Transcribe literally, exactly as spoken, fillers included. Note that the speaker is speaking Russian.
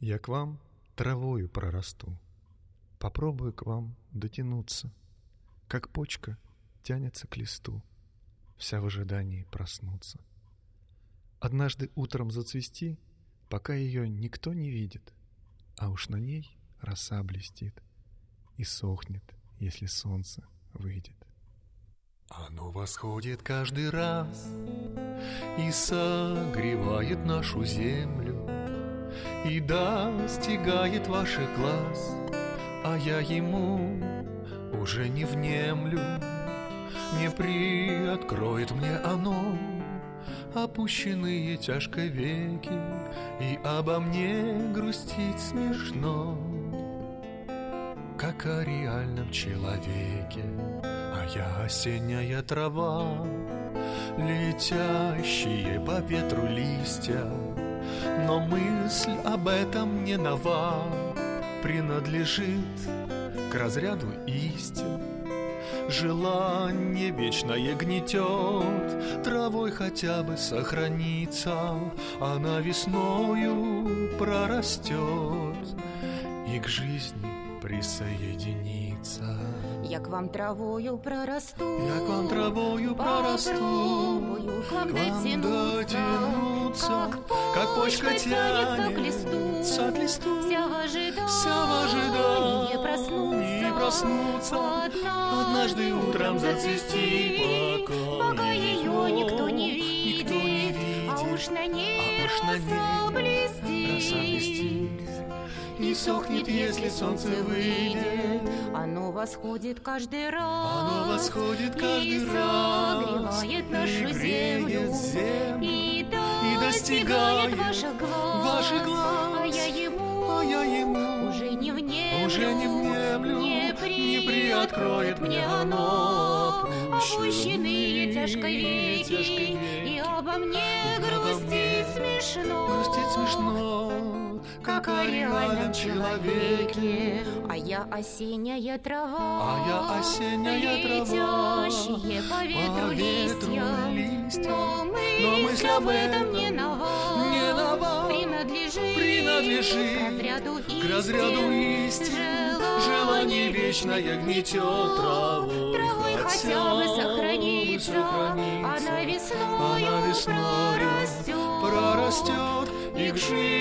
Я к вам травою прорасту, попробую к вам дотянуться, как почка тянется к листу, вся в ожидании проснуться. Однажды утром зацвести, пока ее никто не видит, а уж на ней роса блестит и сохнет, если солнце выйдет. Оно восходит каждый раз и согревает нашу землю, и достигает ваших глаз, а я ему уже не внемлю. Не приоткроет мне оно опущенные тяжко веки, и обо мне грустить смешно, как о реальном человеке. А я осенняя трава, летящие по ветру листья, но мысль об этом не нова, принадлежит к разряду истин. Желание вечное гнетет, травой хотя бы сохранится, она весною прорастет и к жизни присоединится. Я к вам травою прорасту, я к вам травою прорасту, попробую, как к вам дотянуться, как, как почка тянется к листу, к листу, вся в ожидании, вся в ожидании проснуться, и проснуться, однажды утром зацвести, пока, пока ее никто не видит, никто не видит, а уж на ней, а уж на роса ней блестит, роса блестит и сохнет, если солнце выйдет. Оно восходит каждый раз, оно восходит каждый и раз, согревает нашу и землю, землю, и, и достигает ваших глаз, ваших глаз, а я ему, а я ему уже не внемлю, уже не внемлю, не, при... не приоткроет мне оно опущенные тяжко веки, веки, и обо мне и обо грустить мне смешно, грустить смешно, как о реальном человеке. А я осенняя трава, а я осенняя трава, летящие по ветру, по ветру листья, листья, но мысль, но мысль об этом не нова, не нова, принадлежит, принадлежит к разряду истин, к разряду истин. Желание вечное гнетет травой, травой хотя бы сохранится, сохранится, она весною, она весною прорастет, прорастет и к жизни